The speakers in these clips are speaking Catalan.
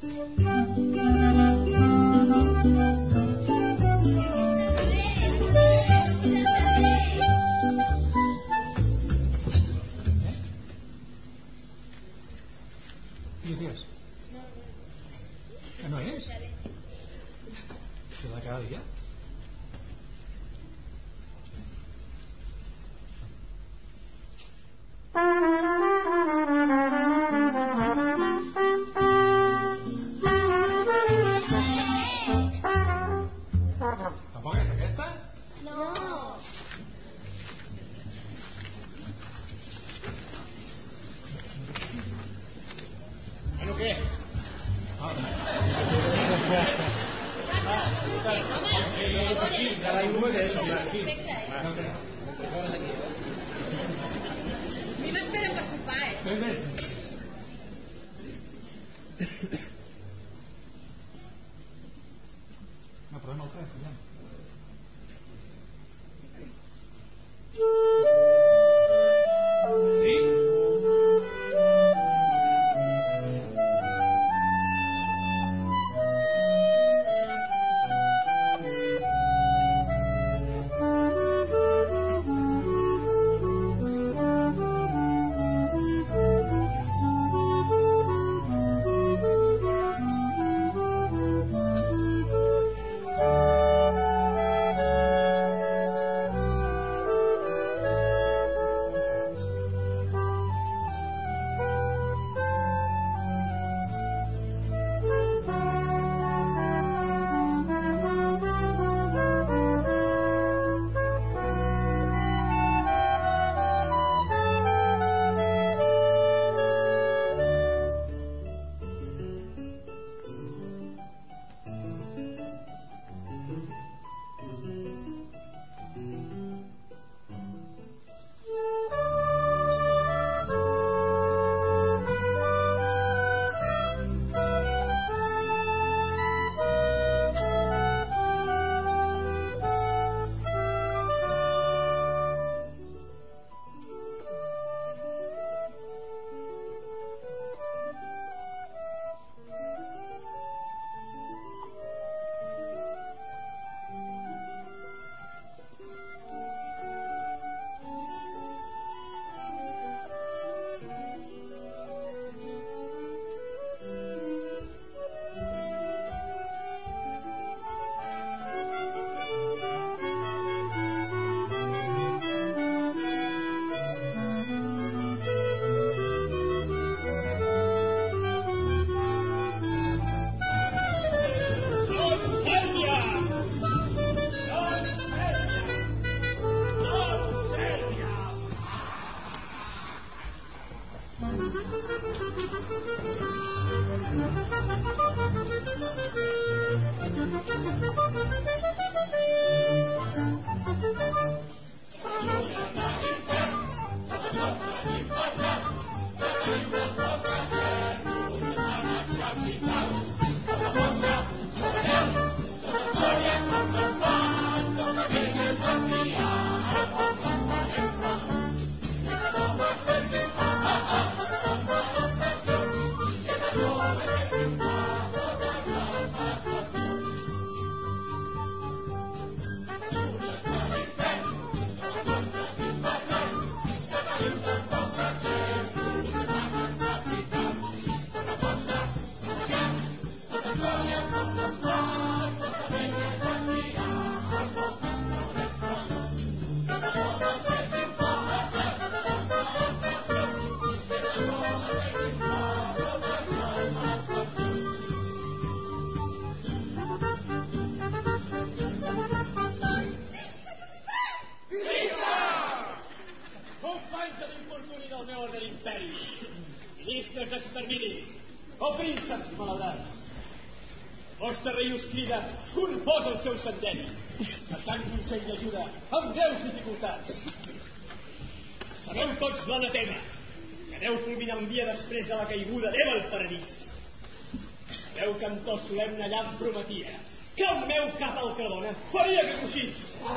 Dices? Que no és? Que la cada dia? Tampoc és aquesta? No. Bueno, què? Mi m'esperen per sopar, No, però no el tren, ja. Sí? Llistes d'extermini, o prínceps malaudats. El vostre rei us crida, confós el seu senderi, cercant consell d'ajuda amb greus dificultats. Sabeu tots l'anatema, que Déu fulmina un dia després de la caiguda d'Eva al paradís. Sabeu que en to solemne allà em prometia que el meu cap al Cardona faria que coixís.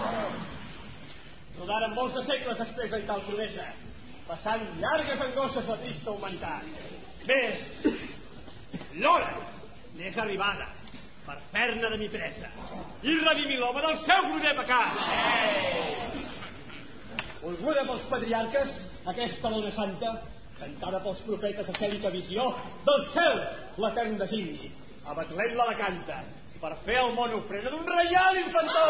Rodaren molts de segles després de tal promesa, passant llargues angoixes la trista humanitat. Més, l'hora n'és arribada per fer-ne de mi presa i redimir l'home del seu groller pecat. Volguda pels patriarques, aquesta dona santa, cantada pels profetes escèlica visió, del cel l'etern designi, a Betlem la canta, per fer al món ofrena d'un reial infantó,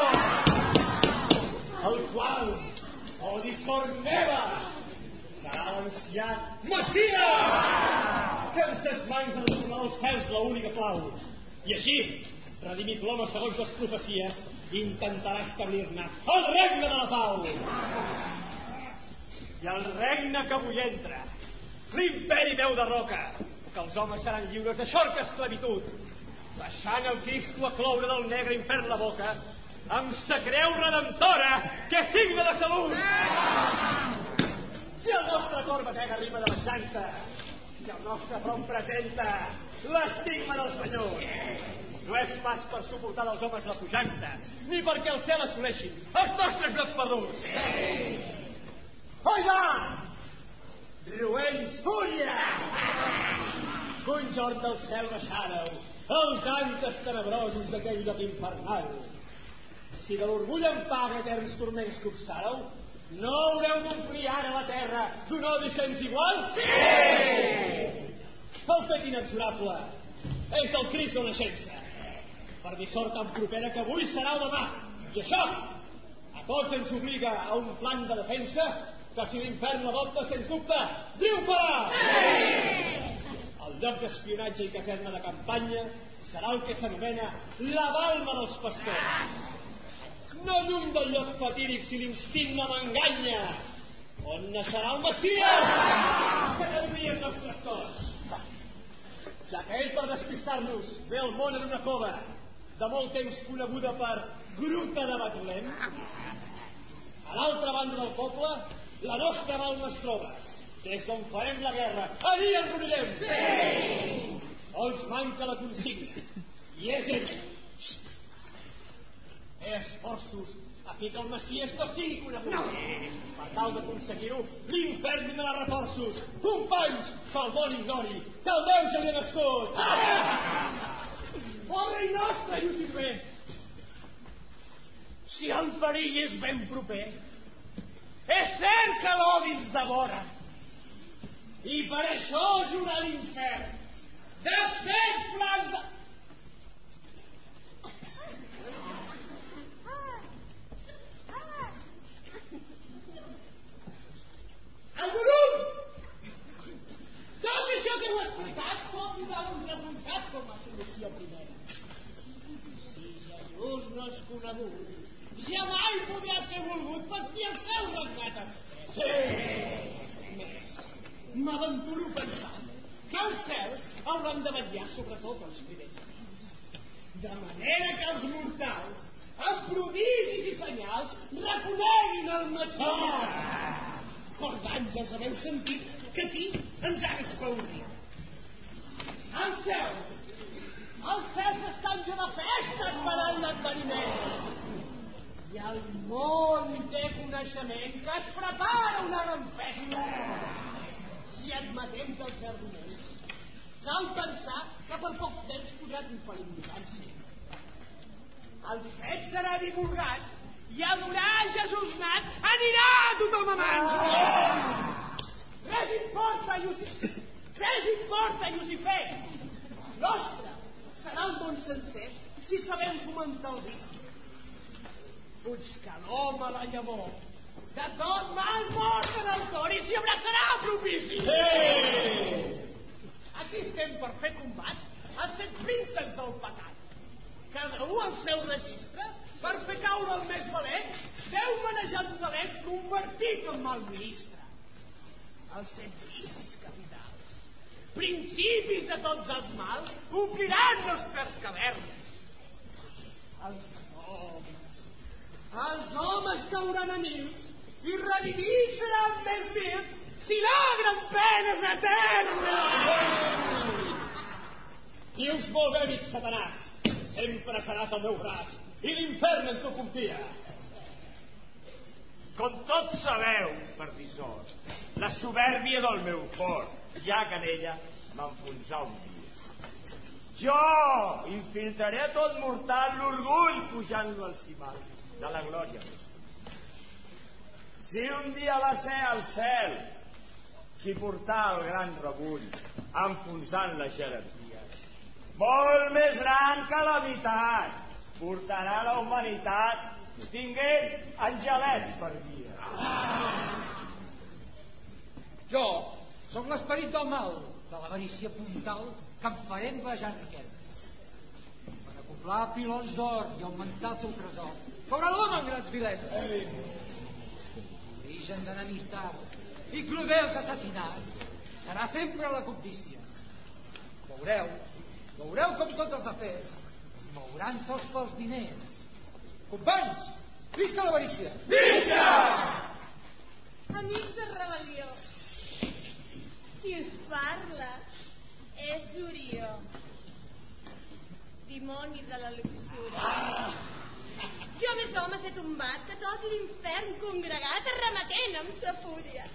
el qual, o dissort meva, serà l'ancià Masia, que en ses mans ha de tornar als cels l'única clau. I així, redimit l'home segons les profecies, intentarà establir-ne el regne de la pau. I el regne que avui entra, l'imperi meu de roca, que els homes seran lliures de xorca esclavitud, deixant el Cristo a cloure del negre infern la boca, amb sa creu redemptora, que és signe de salut. Si el nostre cor batega rima de venjança, si el nostre front presenta l'estigma dels banyons, no és pas per suportar dels homes la pujança, ni perquè el cel assoleixin els nostres llocs perduts. Oiga! Ruells, fúria! Conjort del cel baixàreu, els cantes tenebrosos d'aquell lloc infernal. Si de l'orgull en paga eterns turments copsàreu, no haureu d'omplir ara la terra d'un odi sense igual? Sí! El fet inexorable és del Crist de naixença, per dissort tan propera que avui serà o demà. I això a tots ens obliga a un plan de defensa que si l'infern l'adopta, sens dubte, triomfarà! Sí! El lloc d'espionatge i caserna de campanya serà el que s'anomena la balma dels pastors. No lluny del lloc fatídic si l'instint no m'enganya, on naixerà el Messies que derivia els nostres cors. Ja que ell, per despistar-nos, ve al món en una cova de molt temps coneguda per Gruta de Betlem, a l'altra banda del poble la nostra balma es troba, des d'on farem la guerra. Allí ens unirem. Sí! Sols manca la consigna, i és ell. Esforços a fi que el Messies no sigui conegut. No. Per tal d'aconseguir-ho, l'infern donarà reforços. Companys, que el món ignori que el Déu ja li ha nascut. Oh, rei nostre, Llucifer, si el perill és ben proper, és cert que l'odi ens devora, i per això jurar l'infern després plans de... El gurú! Tot això que heu explicat pot donar un resultat com a solució primera. Si Jesús no és conegut, ja mai podrà ser volgut pels qui el seu regnat espès. Sí! Més, m'aventuro pensant que els cels hauran de vetllar sobretot els primers dies, de manera que els mortals, amb prodigis i senyals, reconeguin el Messies. Cor d'àngels, haveu sentit que aquí ens ha espaordit. Els cels estan ja de festa esperant l'adveniment. I el món té coneixement que es prepara una gran festa. Si admetem dels arguments, cal pensar que per poc temps podrà conferir ignorància. El fet serà divulgat i adorar Jesús nat anirà a tothom a mans. Res importa, Llucifer. Nostre serà el món sencer si sabem fomentar el vici. Puig que l'home la llavor, de tot mal porten el cor i s'hi abraçarà propici. Aquí estem per fer combat als 7 prínceps del pecat. Cada un al seu registre per fer caure el més valent, Déu manejant talent convertit en mal ministre. Els 7 vicis capitals, principis de tots els mals, ompliran nostres cavernes. Els homes cauran a mils i redimits seran més vils si logren penes eternes. Dius molt bé, amic Satanàs, sempre seràs el meu braç i l'infern en tu confia. Com tots sabeu, per dissort, la supèrbia del meu cor, ja que en ella m'enfonsà un dia. Jo infiltraré tot mortal l'orgull pujant-lo al cimal de la glòria. Si un dia va ser al cel qui portà el gran rebull enfonsant les jerarquies, molt més gran calamitat portarà la humanitat tinguent angelets per guia. Jo sóc l'esperit del mal, de l'avarícia puntal que em farem bajar riqueses per acoblar pilons d'or i augmentar el seu tresor sobre l'home en grans vileses. Origen d'enemistats i crudels assassinats serà sempre la cobdícia. Veureu com tots els afers es mouran sols pels diners. Companys, visca l'avarícia! Visca! Amics de rebel·lió, qui us parla és Orió, dimoni de la luxúria. Jo més home he tombat que tot l'infern congregat arremetent amb sa fúria.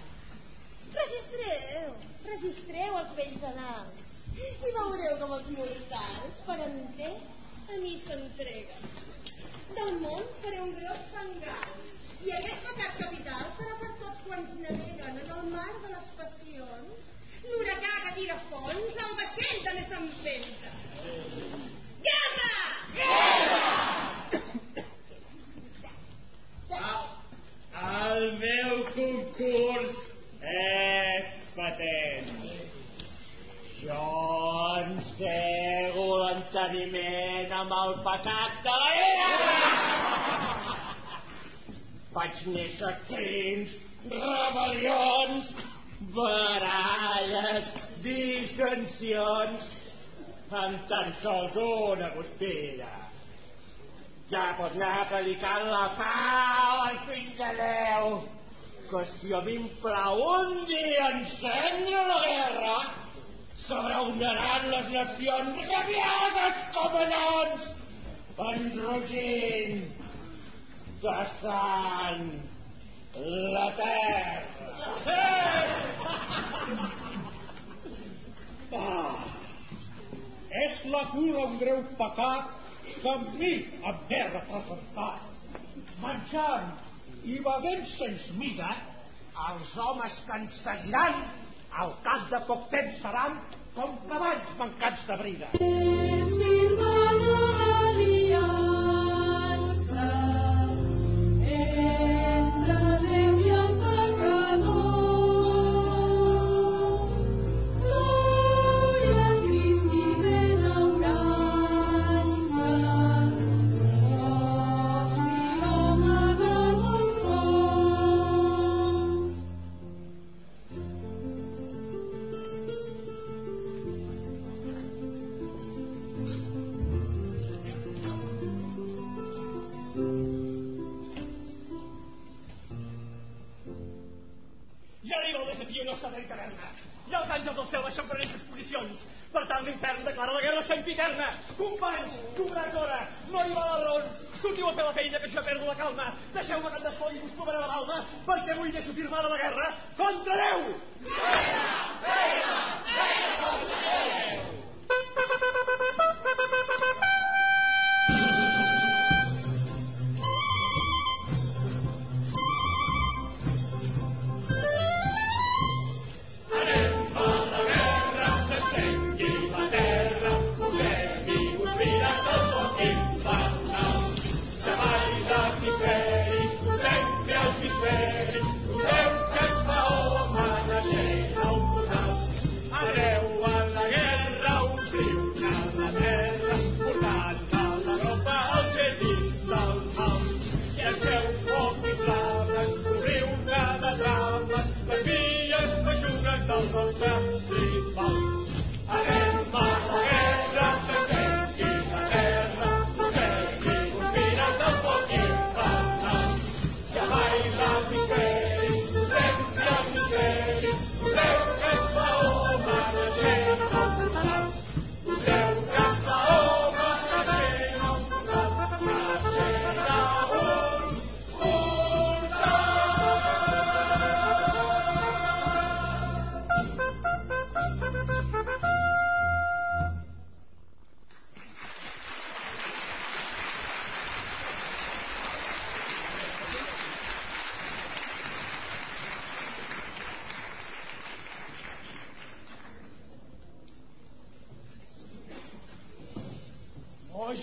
Registreu els vells anals i veureu com els mortals, per enter, a mi s'entreguen. Del món faré un gros fangal i aquest pecat capital serà per tots quants naveguen en el mar de les passions, l'huracà que tira fons, el vaixell també s'empenta. Guerra! Guerra! El meu concurs és patent. Jo encego l'enteniment amb el pecat de la ira. Faig néixer crims, rebel·lions, baralles, dissensions, amb tan sols una guspira. Ja pot anar predicant la pau al fill de Déu, que si a mi em plau un dia encendre la guerra, s'abraunaran les nacions rabiades com anons, enrogint de sang la terra. És la cura un greu pecat que amb mi em ve representat. Menjant i bevent sens mida, els homes que ens seguiran al cap de poc temps seran com cavalls mancats de brida. És firmada aliança entre Déu i el pecador. Glòria a Crist i benaurança, rocs i l'home de bon cor. Ja arriba el desafiu nostre de taverna. I els àngels del cel baixen per aquestes posicions. Per tant, l'infern declara la guerra sempiterna. Companys, d'una és hora. No hi va les raons. Sortiu a fer la feina, que jo perdo la calma. Deixeu-me que em desfogui i us provaré la balma, perquè avui deixo firmada la guerra contra Déu! Guerra! Guerra! Guerra contra Déu!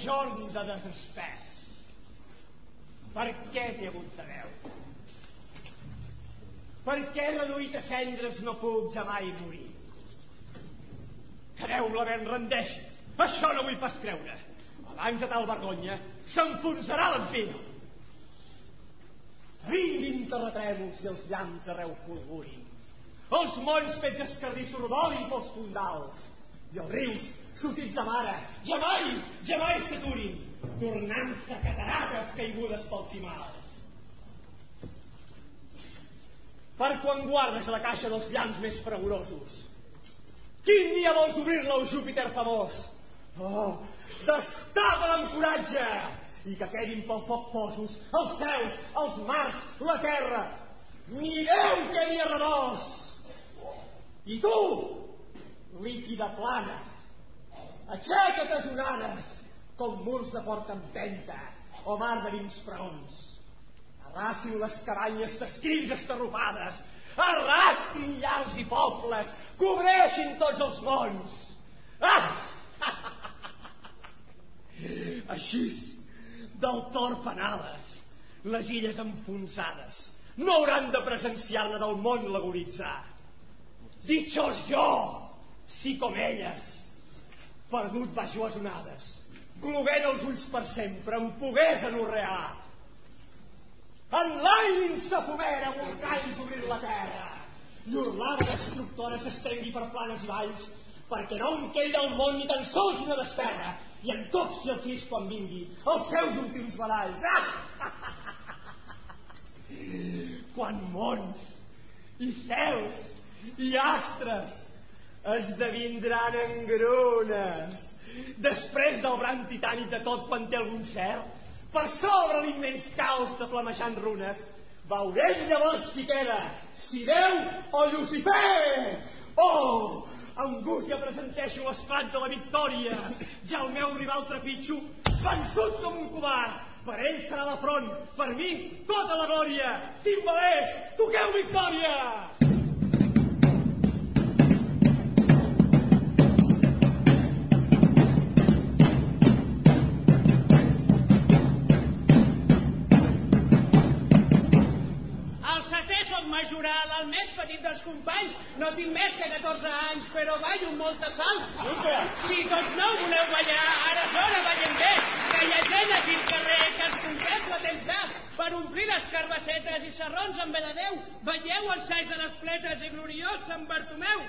jorn de desesper. Per què t'he hagut de veure? Per què reduït a cendres no puc ja mai morir? Creu la ben rendeixi. Això no vull pas creure. Abans de tal vergonya s'enfonsarà l'enfil. Vinguin terratrèmols i els llamps arreu fulgurin. Els molls fets escardissos rodolin pels fondals. I els rius, sortits de mare, jamai s'aturin, tornant-se catarates caigudes pels cimals. Per quan guardes la caixa dels llamps més fragorosos? Quin dia vols obrir-la, o Júpiter famós? Oh, destapa amb coratge! I que quedin pel foc fosos els ceus, els mars, la terra. Mireu què n'hi ha redós! I tu, líquida plana, aixeca't a onades, com murs de forta empenta o mar de vins preons. Arrasin les cabanyes d'escrins estarrufades, arrastrin llars i pobles, cobreixin tots els mons. Així, del torp Penales, les illes enfonsades no hauran de presenciar-ne del món l'agonitzar. Ditxós jo, si com elles, perdut baix les onades, globent els ulls per sempre, em pogués anorrear. En l'aire s'afumera volcans obrir la terra, llur lava destructora s'estrengui per planes i valls, perquè no en quedi del món ni tan sols una desterra, i en copsi el Crist quan vingui els seus últims badalls. Quan mons i cels i astres esdevindran engrunes, després del brant titànic de tot quan té algun cert, per sobre l'immens caos de flamejant runes, veurem llavors qui queda, si Déu o Llucifer. Oh, angústia presenteixo l'esclat de la victòria. Ja el meu rival trepitjo, vençut com un covard. Per ell serà la front, per mi tota la glòria. Timbalers, toqueu victòria! Majoral, el més petit dels companys, no tinc més que 14 anys, però ballo amb molta sal. Si tots no voleu ballar, ara és hora, ballem bé, que hi ha gent aquí al carrer que es contempla temps d'art per omplir les carbassetes i serrons amb ve de Déu. Veieu els xais de les pletes i gloriós Sant Bartomeu.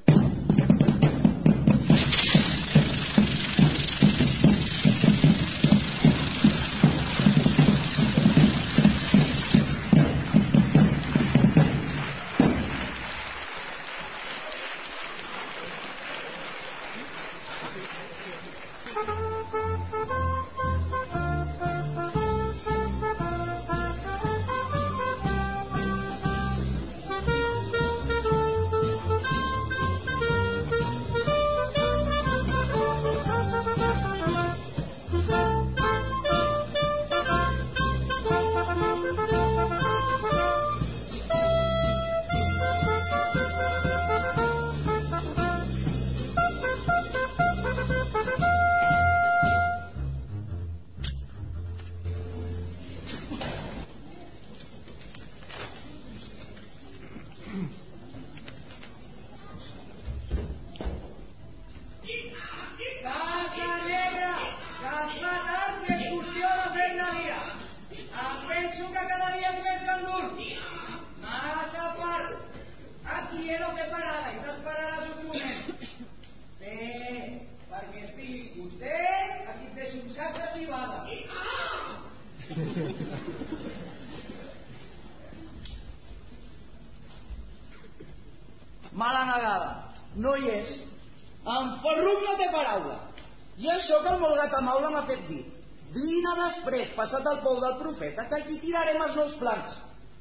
Mala negada, no hi és. En Ferruc no té paraula. I això que el Molgat a Maula m'ha fet dir. Vine després, passat el pou del profeta, que aquí tirarem els nous plans.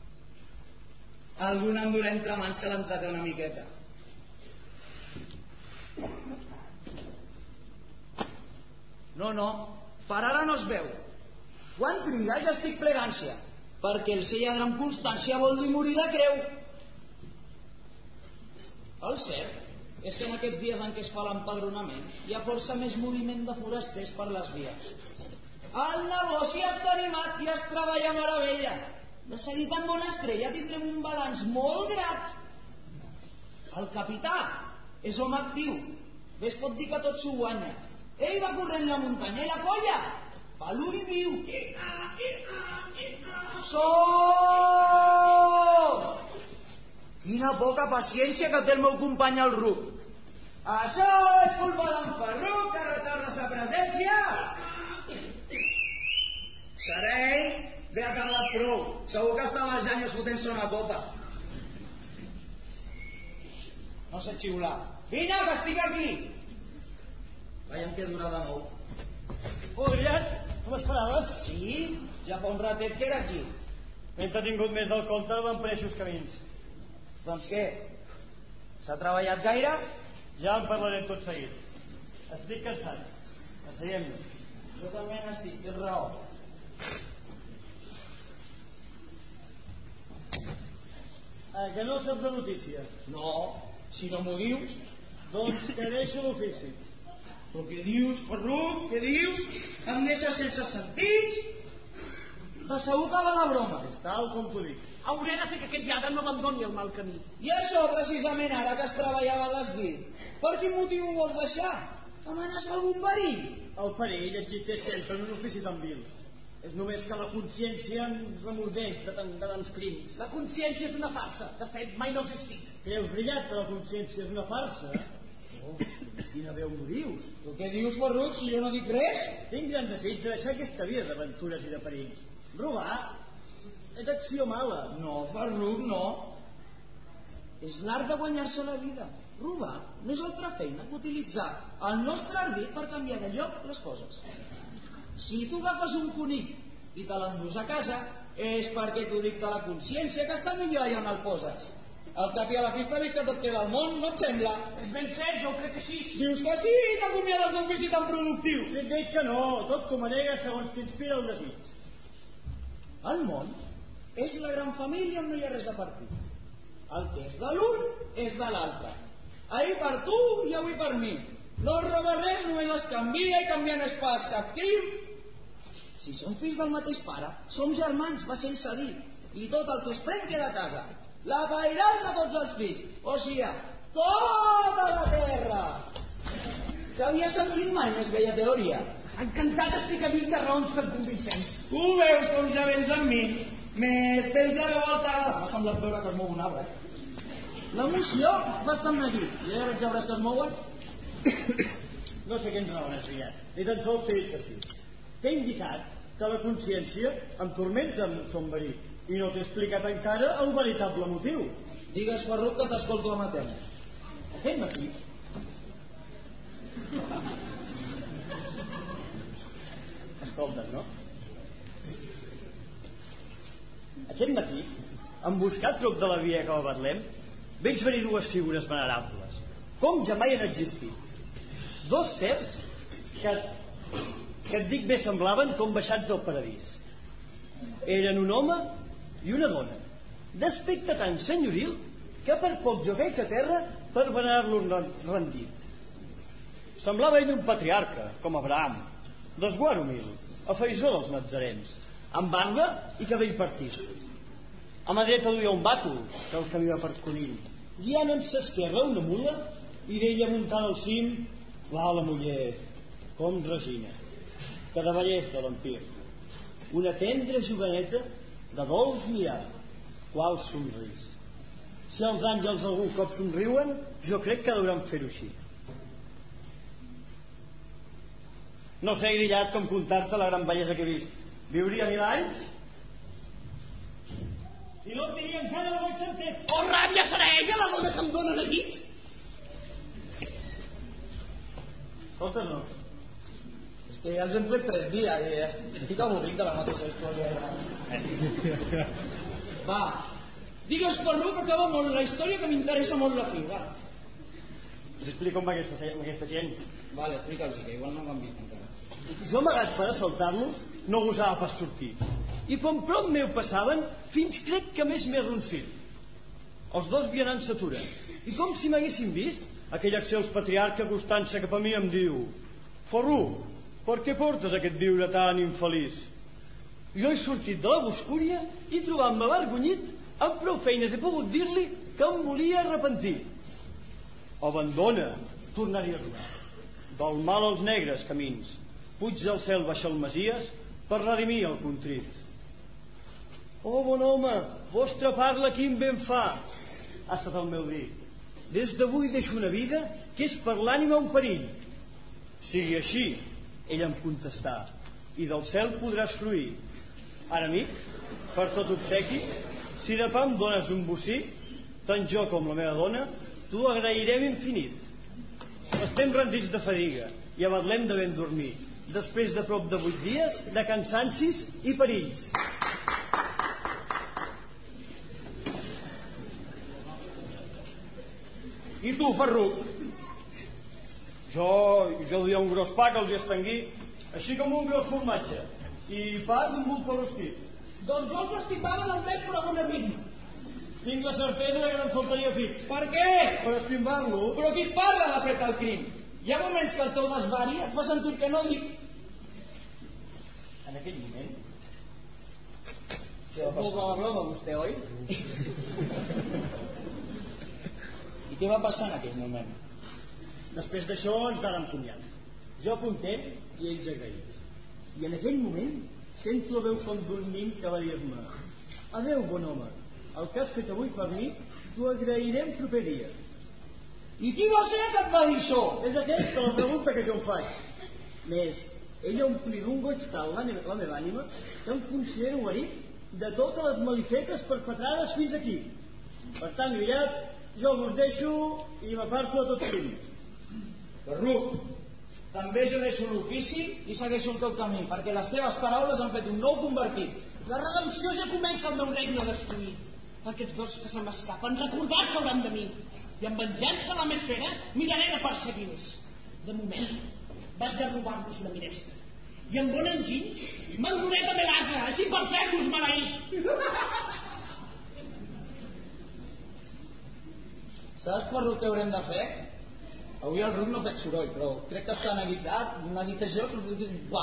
Algun em durà entre mans que l'entrate una miqueta. No, per ara no es veu. Quan triga ja estic plegància, perquè el ser lladre amb constància vol dir morir la creu. El cert és que en aquests dies en què es fa l'empadronament hi ha força més moviment de forasters per les vies. El negoci està animat i es treballa a meravella. De seguir tan bona estrella tindrem un balanç molt grat. El capità és home actiu. Bé es pot dir que tot s'ho guanya. Ell va corrent la muntanya i la colla pelull viu. Quina poca paciència que té el meu company el Ruc. Això és culpa d'en Ferruc, que retarda sa presència. Serà ell? Bé ha tardat prou. Segur que estava als anys fotent-se una copa. No sé xiular. Vine, que estic aquí. Veiem què dura de nou. Podriat? Com esperaves? Sí, ja fa un ratet que era aquí. Ben t'ha tingut més del compte d'en Preixos Camins. Doncs què? S'ha treballat gaire? Ja en parlarem tot seguit. Estic cansat. Asseiem-nos. Jo també n'estic, tens raó. Que no saps de notícia? No, si no m'ho dius. Doncs que deixo l'ofici. Però què dius, Ferruc? Què dius? Em deixes sense sentits? De segur que va de broma. És tal com t'ho dic. Hauré de fer que aquest lladre no abandoni el mal camí. I això precisament ara que es treballava desdit. Per quin motiu ho vols deixar? Amenaça algun perill? El perill existeix sempre en un ofici tan vil. És només que la consciència ens remordeix de tants crims. La consciència és una farsa. De fet, mai no ha existit. Creus brillat que la consciència és una farsa? Oh, quina veu m'ho dius? Tu què dius, Ferruc, si jo no dic res? Tinc gran desig de deixar aquesta vida d'aventures i de perills. Robar és acció mala. No, Ferruc, no. És l'art de guanyar-se la vida. Robar no és altra feina que utilitzar el nostre ardit per canviar de lloc les coses. Si tu agafes un conill i te l'endús a casa, és perquè t'ho dicta la consciència, que està millor allà on el poses. Al cap i a la fi està vist que tot queda al món, no et sembla? És ben cert, jo ho crec que sí. Dius que sí, t'acomiades d'un ofici tan productiu. Si et dic que no, tot t'ho manegues segons t'inspira el desig. El món és la gran família on no hi ha res a partir. El que és de l'un és de l'altre. Ahir per tu i avui per mi. No es roba res, només es canvia i canviant és pas captiu. Si som fills del mateix pare, som germans, va sense dir. I tot el que es pren queda a casa. La pairal de tots els fills. O sigui, tota la terra. Que havia sentit mai més bella teoria. Encantat estic amic de raons tan convincents. Tu veus com ja vens amb mi. Més temps de revolta. M'ha semblat veure que es mou un arbre. L'emoció va estar aquí. I ara veig arbres que es mouen. No sé què ens raones, Guillet. Ni tan sols t'he dit que sí. T'he indicat que la consciència em tormenta amb un son verí i no t'he explicat encara el veritable motiu. Digues, Ferruc, que t'escolto amatent. Aquest matí... Escolta't, no? Aquest matí, emboscat prop de la via que va a Betlem, veig venir dues figures venerables, com ja mai han existit. Dos sers que et dic bé semblaven com baixats del paradís. Eren un home i una dona, d'aspecte tan senyoril que per poc jo caic a terra per venerar-lo rendit. Semblava ell un patriarca, com Abraham, d'esguard humil, afaiçó dels natzarens, amb barba i cabell partit. A mà dreta duia un bàcul, que el camí va per conill, guiant en s'esquerra una mula i d'ella muntada al cim va la muller, com Regina, que davallés de l'Empir, una tendra joveneta de dolç mirar, qual somrís. Si els àngels algun cop somriuen, jo crec que hauran fer-ho així. No sé, Grillat, com contar-te la gran bellesa que he vist. Viuria 1000 anys? I no et diria encara de bon sentit. Oh, ràbia, serà ella la dona que em dóna neguit? Escolta, no. És que ja els hem fet 3 dies i estic avorrit de la mateixa història. Va, digues, Ferruc, que acaba molt la història, que m'interessa molt la fi, va. Us explico amb aquesta gent. Vale, explica'ls, que igual no m'han vist encara. Jo, amagat per assaltar-los, no gosava pas sortir. I com prop meu passaven, fins crec que més m'he roncit. Els dos vianants s'aturen. I com si m'haguessin vist, aquell Axels patriarca acostant-se cap a mi em diu: Ferruc, per què portes aquest viure tan infeliç? Jo he sortit de la boscúria i trobant-me avergonyit, amb prou feines he pogut dir-li que em volia arrepentir. Abandona, tornar a dir-me. Del mal als negres camins, puig del cel baixa el Masies per redimir el contrit. Oh, bon home, vostra parla quin ben fa, ha estat el meu dir. Des d'avui deixo una vida que és per l'ànima un perill. Sigui així, ell em contestà, i del cel podràs fruir. Ara, amic, per tot obsequi, si de pa em dones un bocí, tant jo com la meva dona t'ho agrairem infinit. Estem rendits de fadiga i abatlem de ben dormir, després de prop de 8 dies de cansancis i perills. I tu, Ferruc? Jo duia un gros pa que els hi estenguí, així com un gros formatge, i pa d'un molt rostit. Doncs jo els estimava del més per algun amic. Tinc la certesa que no em faltaria fit. Per què? Per estimbar-lo. Però qui et parla de fet el crim? Hi ha moments que el teu desvari et fa sentir que no dic. En aquell moment... Molt de la broma, vostè, oi? I què va passar en aquell moment? Després d'això ens vàrem comiat. Jo content i ells agraïts. I en aquell moment sento la veu com d'un nin que va dir-me: adeu, bon home, el que has fet avui per mi t'ho agrairem proper dia. I qui va ser que et va dir això? És aquesta la pregunta que jo em faig. Més, ella ompli d'un goig tal la meva ànima que em considero guarit de totes les malifetes perpetrades fins aquí. Per tant, grillat, jo vos deixo i m'aparto de tot crim. Ferruc, també jo deixo l'ofici i segueixo el teu camí, perquè les teves paraules han fet un nou convertit. La redempció ja comença el meu regne destruït. Aquests dos que se m'escapen, recordar-se hauran de mi. I en venjança la més fera, miraré de perseguir-los. De moment, vaig a robar-los una minestra. I amb bon enginy, m'enduré també l'asa, així per fer-vos maleït. Saps, Ferruc, què haurem de fer? Avui el Ruc no ha fet soroll, però crec que està neguitejat. Va.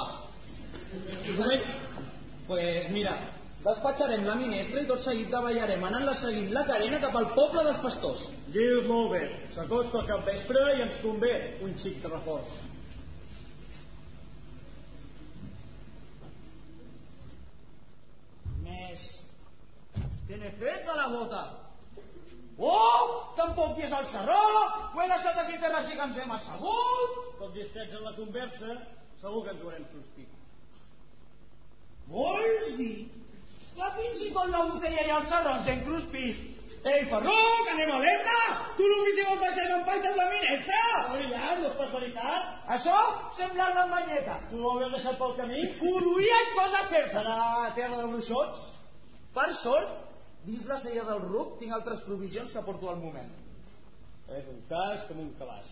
Pues mira, Despatxarem la minestra i tot seguit davallarem anant-la seguint la carena cap al poble dels pastors. Dius molt bé. S'acosta el capvespre i ens convé un xic de reforç. Més. Què n'he fet de la bota? Oh, tampoc hi és el serró! Ho he deixat aquí terra així que ens hem assegut! Tot distrets en la conversa, segur que ens ho haurem cruspit. Vols dir que fins i tot la botella i el serró ens hem cruspit? Ei, Ferruc, anem alerta! Tu l'ofici vols deixar en paites la minestra? Ja, no és pas veritat. Això sembla la banyeta. Tu ho hauràs deixat pel camí? Produïa és cosa certa. Serà terra de bruixots? Per sort, dins la sella del ruc tinc altres provisions que porto al moment. És un cas com un cabàs.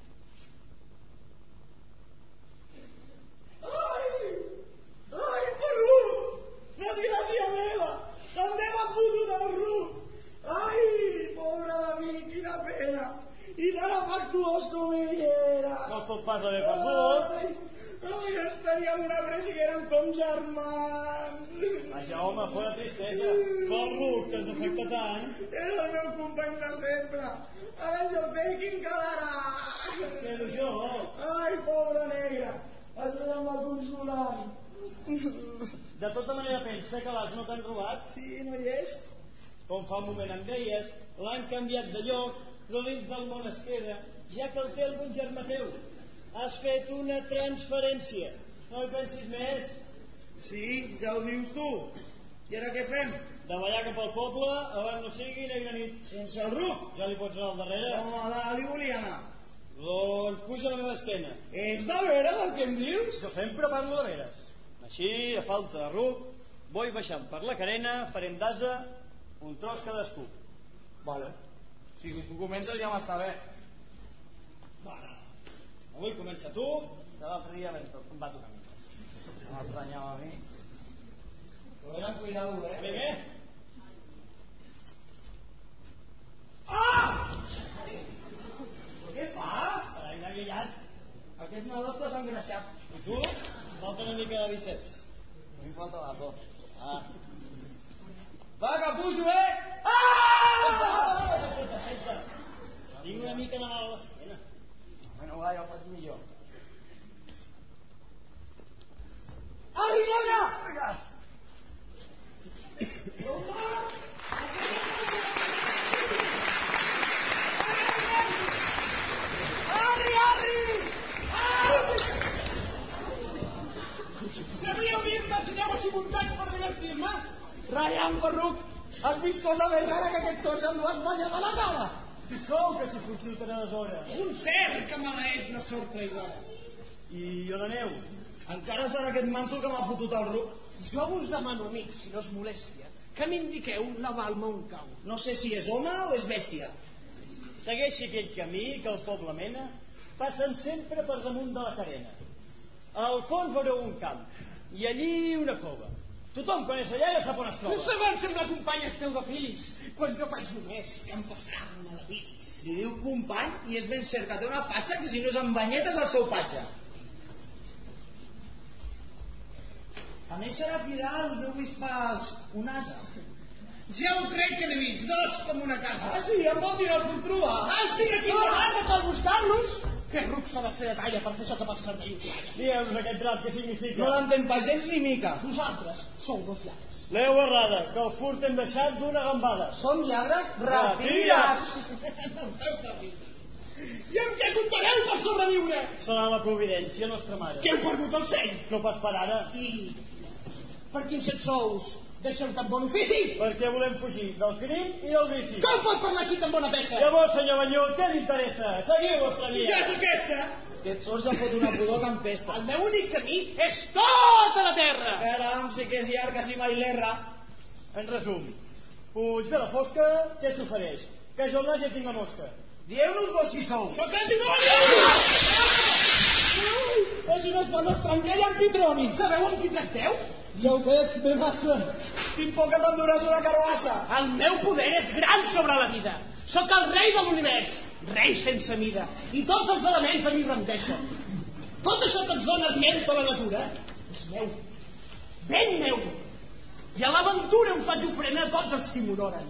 Ai, Ferruc! Desgràcia meva! També m'ha fotut el ruc! Ai, pobre de mi, quina pena! I tan afectuós com ell era! No es pot pas haver perdut. Ai, ens teníem una pressa que érem com germans! Vaja, home, fora tristesa. Pel ruc, que has d'afectar tant. Era el meu company de sempre! Ara en lloc d'ell, quin quedarà? Quedo jo. Ai, pobre negre! Ajuda'm a consolar! De tota manera pensa que l'has no t'han robat? Sí, no hi és? Com fa un moment em deies, l'han canviat de lloc, però dins del món es queda, ja que el té algun germà teu. Has fet una transferència. No hi pensis més. Sí, ja ho dius tu. I ara què fem? Davallar cap al poble, abans no sigui negra nit. Sense el ruc? Ja li pots anar al darrere? No, a dalt hi volia anar. Doncs puja a la meva esquena. És de veres el que em dius? Jo sempre parlo de veres. Així, a falta de ruc, vull baixant per la carena, farem d'asa un tros cadascú. Vale. Si tu comences ja m'està bé. Avui comença tu, que l'altre dia em va tocar a mi. M'emprenyava a mi. Però eren cuidado, A mi què? Ah! Què eh? Tinc una mica de mal a l'esquena. Bueno, va, ja ho faig millor. Arri, nena! Sabríeu dir-me si aneu així muntats per divertir-me? Ryan Ferruc, has vist cosa més rara que aquests sorts amb dues banyes a la cara? Com que si sortiu tan a les hores? Un cert que maleeix la sort traïdora. I on aneu? Encara serà aquest manso que m'ha fotut el ruc. Jo vos demano, amics, si no és molèstia, que m'indiqueu la balma on cau. No sé si és home o és bèstia. Segueixi aquell camí que el poble mena, passen sempre per damunt de la carena. Al fons veureu un camp, i allí una cova. Tothom coneix allà i ja sap on es troba. Segons sembla company esteu de fills, quan jo faig només que em passar-me la viris. Li diu company i és ben cert que té una fatxa que si no és amb banyetes el seu patge. A més serà Fidel, no he vist pas un asa. Ja ho crec que n'he vist, dos com una casa. Ah, sí, em vol dir no els puc trobar. Estic aquí parlant per buscar-los. Que ruc s'ha de ser de talla per fer això que per servir us talla. Digueu-nos aquest drap, què significa? No l'entén pas gens ni mica. Vosaltres sou dos lladres. L'heu errada, que el furt hem deixat d'una gambada. Som lladres Retira't! I amb què comptareu per sobreviure? Serà la providència, nostra mare. Que heu perdut el seny. No pas per ara. I per quins set sous deixeu tan bon ofici? Perquè volem fugir del crim i del vici. Com pot parlar així tan bona peça? Llavors, senyor Banyut, què li interessa? Seguiu vostra via. Ja és aquesta. Aquest sort ja fot una pudor que empesta. El meu únic camí és tota la terra. Caram, sí que és llarg, que si mai l'erra. En resum, fuig de la fosca, què s'ofereix? Que jo allà ja tinc la mosca. Dieu-nos vos qui sou. Sóc el dimoni! És un espòs estrangell amb pitroni. Sabeu amb qui tracteu? Ja ho veig, ve massa. Tinc por que t'enduràs una carabassa. El meu poder és gran sobre la vida. Sóc el rei de l'univers, rei sense mida, i tots els elements a mi rendeixen. Tot això que ens dona aliento a la natura és meu, ben meu. I a l'aventura em faig ofrena a tots els que m'honoren.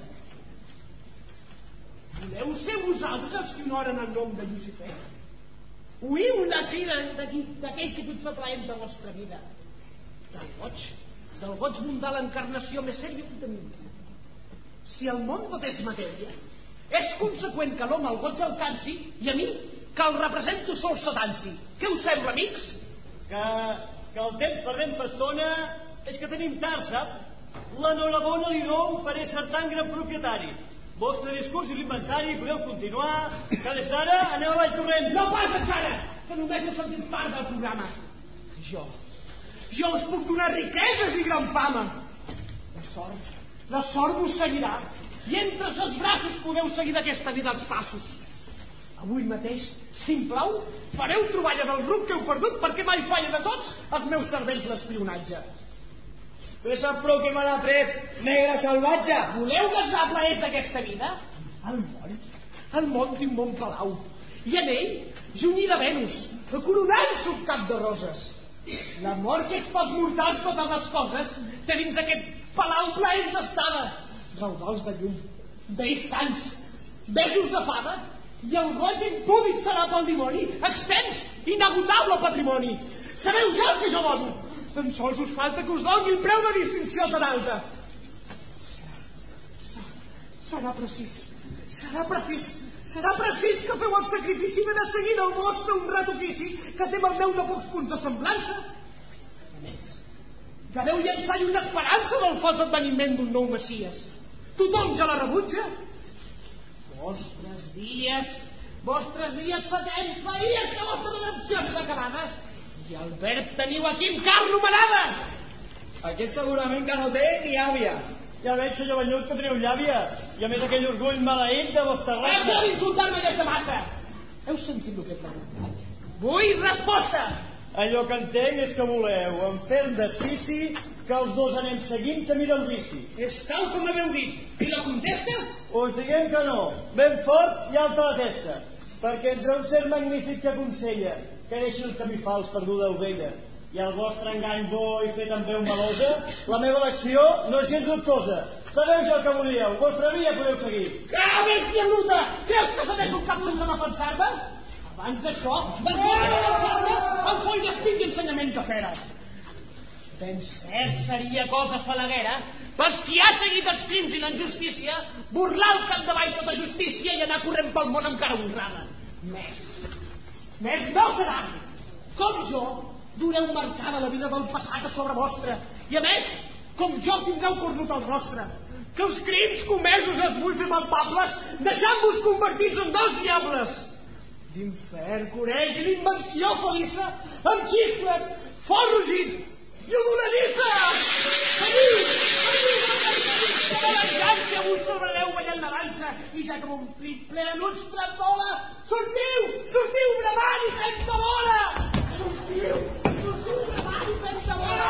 Voleu ser vosaltres els que honoren el nom de Lucifer? Oïu la crida d'aquell que tot fa plaent de vostra vida. Del goig mundà l'encarnació més sèria que tenim. Si el món tot és matèria, és conseqüent que l'home el goig alcanci i a mi, que el represento sol s'atanci. Què us sembla, amics? Que el temps perdent per estona és que tenim tard, sap? L'enhorabona li dou per ésser tan gran propietari. Vostre discurs i l'inventari podeu continuar, que des d'ara aneu a baix corrent. No pas encara, que només he sentit part del programa. Jo us puc donar riqueses i gran fama. La sort vos seguirà, i entre els braços podeu seguir d'aquesta vida els passos. Avui mateix, si em plau, fareu troballa del ruc que heu perdut perquè mai falla de tots els meus cervells l'espionatge. Però sap prou que me l'ha tret, negre salvatge. Voleu gasar plaers d'aquesta vida? El món té un bon palau, i en ell, junyí de Venus, coronant-se un cap de roses. L'amor que és pels mortals totes les coses té dins aquest palau plaents d'estada, raudals de llum, vells cants, besos de fada, i el goig impúdic serà pel dimoni, extens, inagotable patrimoni. Sabeu ja el que jo dono, tan sols us falta que us doni el preu de distinció tan alta. Serà precís que feu el sacrifici de seguir el vostre honrat ofici, que té el meu de pocs punts de semblança. A més, que deu llançar una esperança del fals adveniment d'un nou Messies. Tothom ja la rebutja? Vostres dies fa temps, fa dies que vostra redempció és acabada, i el verb teniu aquí en carn numerada. Aquest segurament que no té ni àvia. Ja veig, senyor Banyut, que teniu llàvia, i a més aquell orgull maleït de vostra raça. Deixeu d'insultar-me des de massa. Heu sentit el que he preguntat? Vull resposta. Allò que entenc és que voleu, en ferm desfici, que els dos anem seguint camí del vici. És tal com m'haveu dit. I la contesta? Us diguem que no, ben fort i alta la testa, perquè entre un ser magnífic que aconsella que deixi el camí fals perduda ovella i el vostre engany bo i fet amb veu melosa, la meva elecció no és gens dubtosa. Sabeu ja el que volíeu, vostra via podeu seguir. Que bèstia bruta! Creus que se deixo un cap sense defensar-me? Abans d'això, van defensar-me amb foll d'espit i ensenyament de fera. Ben cert seria cosa falaguera pels qui ha seguit els crims i la injustícia burlar al capdavall tota justícia i anar corrent pel món amb cara honrada. Més no seran. Com jo, dureu marcada la vida del passat a sobre vostre i a més, com jo tindreu cornut al rostre, que els crims comesos es vull fer palpables deixant-vos convertits en dos diables. D'infern, coreig i d'invenció felissa, amb xiscles, fort rugit i odonadissa! Veniu! Que la venjança avui trobareu ballant la dansa i ja que m'ho omplit ple de nuts trambola, sortiu bramant i fent-te bola! Sortiu bramant i fent-te bola!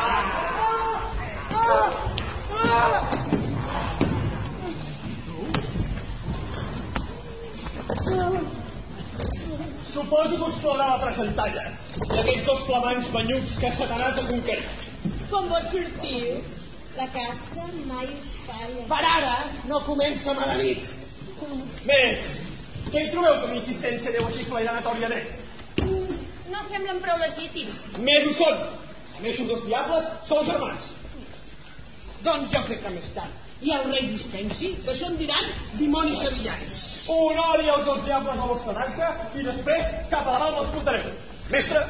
Suposo que us plorava presentalla d'aquells dos flamants banyuts que Satanàs ha conquerit. Com vols sortir? La caça mai us falla. Per ara no comença mala nit. Més, què hi trobeu que l'insistència deu així flairanatori a dret? No semblen prou legítims. Més ho són. A més, uns dos diables sou germans. Doncs jo crec que més tard. I el rei dispensi, d'això en diran dimonis sevillans. Honori els dos diables a vostra dansa i després cap a la dalt els portarem. Mestre...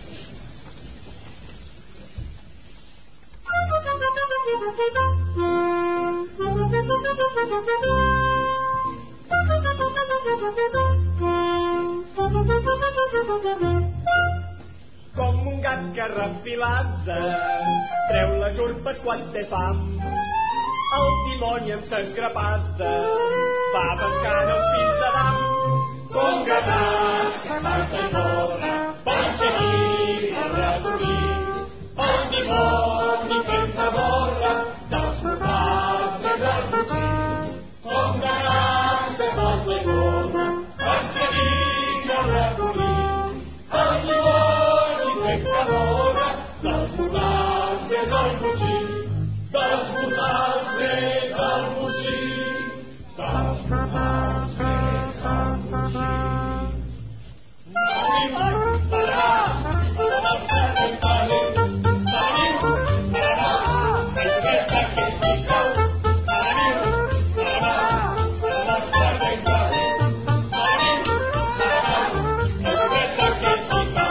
Com un gat que refilada treu les urpes quan té fam. El dimoni amb ses grapades va pescant els fills d'Adam. Com gatàs que salta i corre van seguir a recollir. El dimoni fent morra dels mortals més al botxí. Com gatàs que salta i corre van seguir a recollir. El dimoni fent morra dels mortals més al botxí. Dels mortals més al bocí, dels mortals més al bocí. Venim, pararà, per al cel talent. Venim, pararà, aquesta que et pica. Venim, pararà, per al cel talent. Venim, pararà, aquesta que et pica.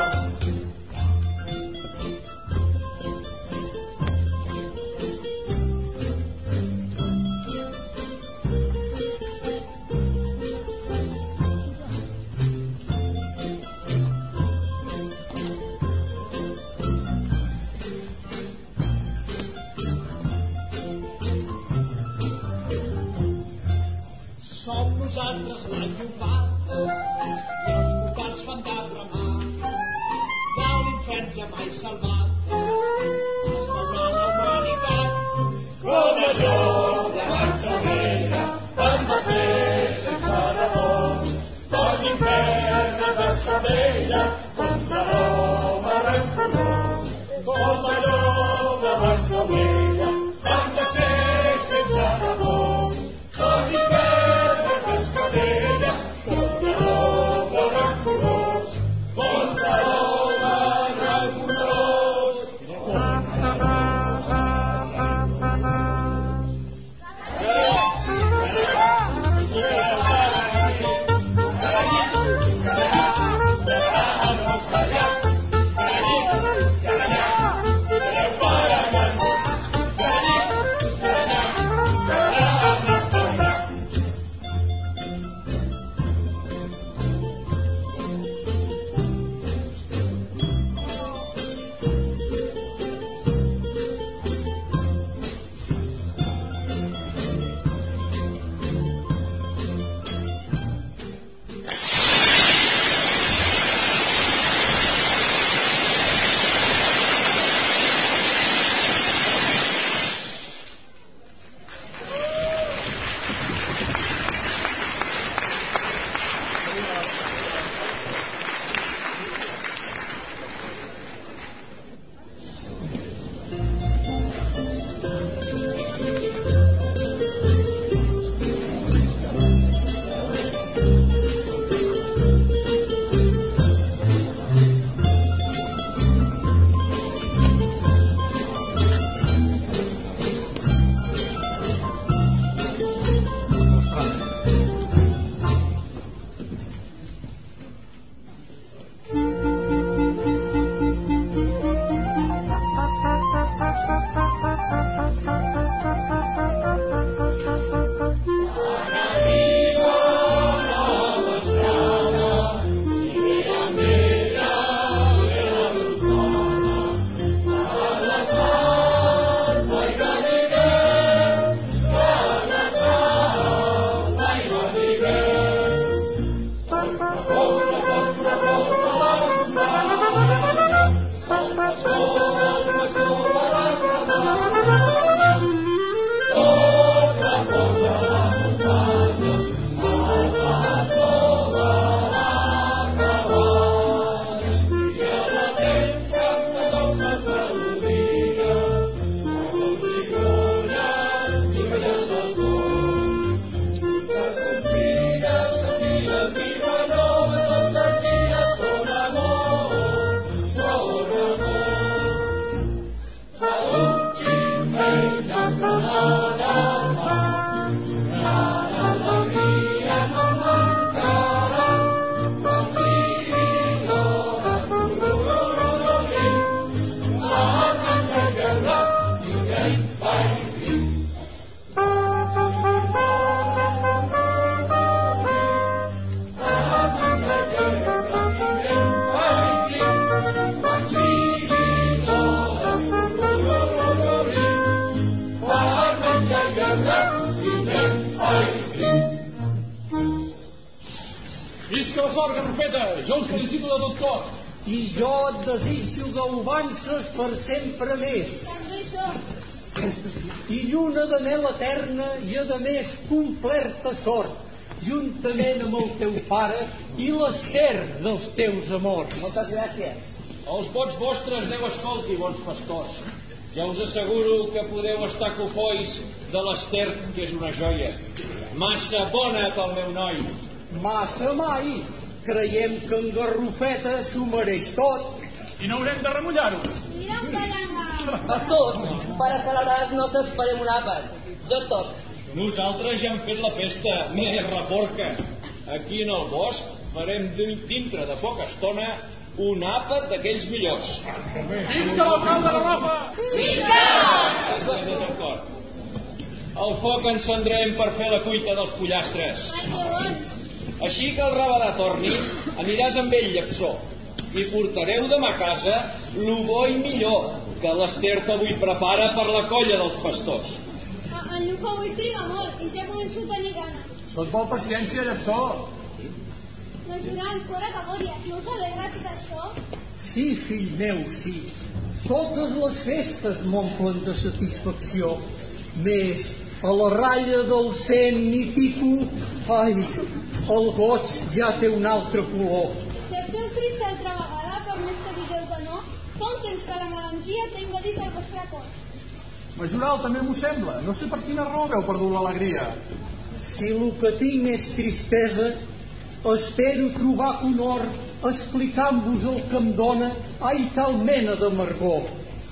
Som nosaltres la llopada i els mortals fan de bramar. De l'infern ja mai salvat es veurà la humanitat. Com allò d'abans d'Ovella, van després sense repòs. Com l'infern es desfavella contra l'home rancorós. Com allò d'abans d'Ovella, van després sense repòs. Com l'infern es desfavella Molta sort, Garrofeta. Jo us felicito de tot cor. I jo et desitjo gauvances per sempre més. També això. I lluna d'anhel eterna i, a més, complerta sort, juntament amb el teu pare i l'Ester dels teus amors. Moltes gràcies. Els vots vostres Déu escolti, bons pastors. Ja us asseguro que podeu estar cofois de l'Ester, que és una joia. Massa bona pel meu noi. Massa mai. Creiem que en Garrofeta s'ho mereix tot. I no haurem de remullar-ho. Mira un palangà. Pastors, per a celebrar els nostres farem un àpat. Jo et toc. Nosaltres ja hem fet la festa més reforca. Aquí en el bosc farem dintre de poca estona un àpat d'aquells millors. Visca l'alcalde de Rafa! Visca! D'acord. El foc encendrem per fer la cuita dels pollastres. Ai, que bons. Així que el rabadà torni, aniràs amb ell, Llepsó, i portareu demà a casa lo bo i millor que l'Ester avui prepara per la colla dels pastors. En Llufa avui triga molt i ja començo a tenir gana. Tot vol paciència, Llepsó. No jurant, fora que bòria, no us alegra tot això? Sí, fill meu, sí. Totes les festes m'omplen de satisfacció. Més, a la ratlla del 100 i pico, ai, el goig ja té un altre color. Si esteu trist altra vegada, per més que digueu que no, fa un temps que la melangia t'ha invadit el vostre cor. Majoral, també m'ho sembla. No sé per quina raó heu perdut l'alegria. Si el que tinc és tristesa, espero trobar conhort explicant-vos el que em dóna ai tal mena d'amargor.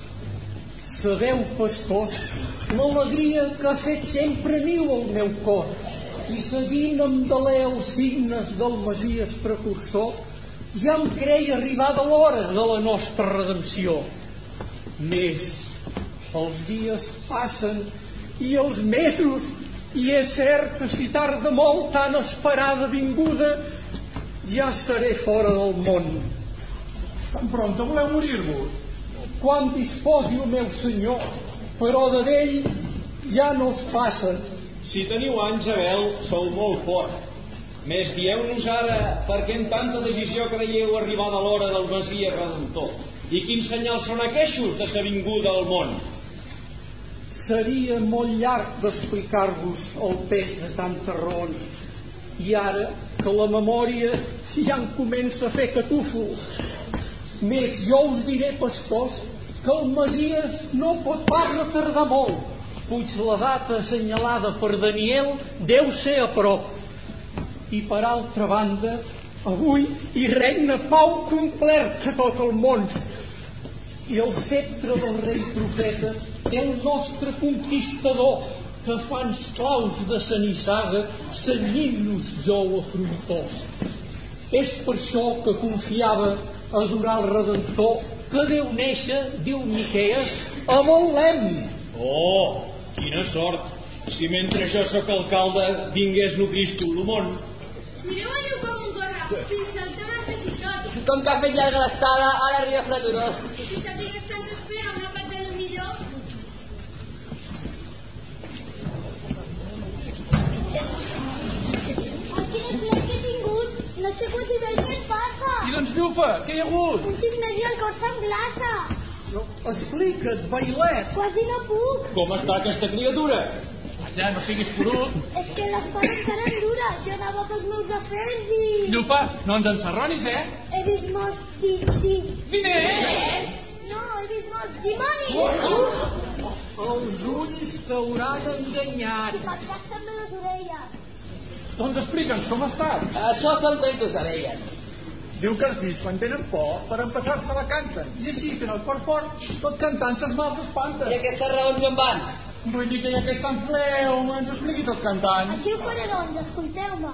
Sabeu, pastors, l'alegria que ha fet sempre niu al meu cor, i seguint amb deler els signes del Messies precursor, ja em creia arribada l'hora de la nostra redempció. Més, els dies passen i els mesos, i és cert que si tarda molt tan esperada vinguda, ja seré fora del món. Tan prompte voleu morir-vos? Quan disposi el meu senyor, però de vell ja no es passa. Si teniu anys, Abel, sou molt fort. Més dieu-nos ara per què en tanta decisió creieu arribada l'hora del Messies Redentor. I quins senyals són aqueixos de sa vinguda al món? Seria molt llarg d'explicar-vos el pes de tantes raons. I ara que la memòria ja em comença a fer catúfols. Més jo us diré, pastors, que el Messies no pot pas retardar molt. Puig la data assenyalada per Daniel deu ser a prop. I per altra banda, avui hi regna pau complert a tot el món. I el ceptre del rei profeta té el nostre conquistador, que fan esclaus de Sanissaga cenyint-nos jou afrontós. És per això que confiava a adorar el Redentor, que deu néixer, diu Miquees, a Betlem. Oh, quina sort! Si mentre jo sóc alcalde vingués lo Cristo al món. Mireu allò com corre, fins al tema necessitat. Com que ha fet llarga l'estada, ara arriba freturós. Si sapigués que ens espera una part de lo millor... Quin esclat que he tingut! No sé quasi bé què passa! I doncs, Llufa, què hi ha hagut? Un xic i el cor se'm glaça! No, explica't, bailet. Quasi no puc! Com està aquesta criatura? Ja, no siguis porut. És que les coses seran dures. Jo anava pels meus afers i... Llufa, no ens encerronis, He vist molts Diners? No, he vist molts dimonis! Els ulls t'hauran enganyat. I pel cap també les orelles. Doncs explica'ns com ha estat. Això són cuentos de velles. Diu que els fills, quan tenen por, per empassar-se la canten. I així, que en el cor fort, tot cantant ses mals s'espanten. I aquestes raons on van? Vull dir que ja que és tan fleu, ens ho expliqui tot cantant. Així ho faré, doncs, escolteu-me.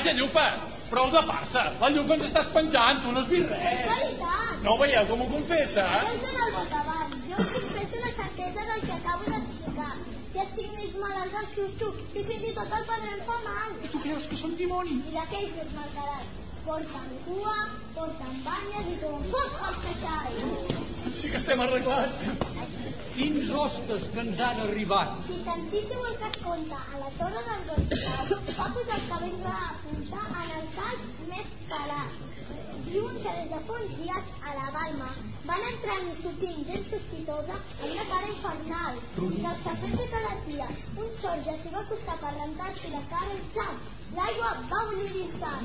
Vaja, Llufa, prou de farsa. La Llufa ens està espenjant, tu no has vist És res. veritat. No veieu com ho confessa? Jo us dono el botavant. Jo us confesso la certesa del que acabo d'explicar. Ja estic més malalt del susto i fins i tot el padre em fa mal. Tu creus que som dimoni? I d'aquells dos malcarats. Porten cua, porten banyes i com foc pels queixals. Sí que estem arreglats. Quins hostes que ens han arribat. Si sentíssiu el que es conta a la torre del Gonçal, va posar el cabell a punta en el cas més calat. Diuen que des de fa uns dies a la Balma van entrant i sortint gent sospitosa amb una cara infernal. Del safret de cada tia, un sorja s'hi va acostar per rentar-s'hi la cara i xap! L'aigua va bullir l'instant.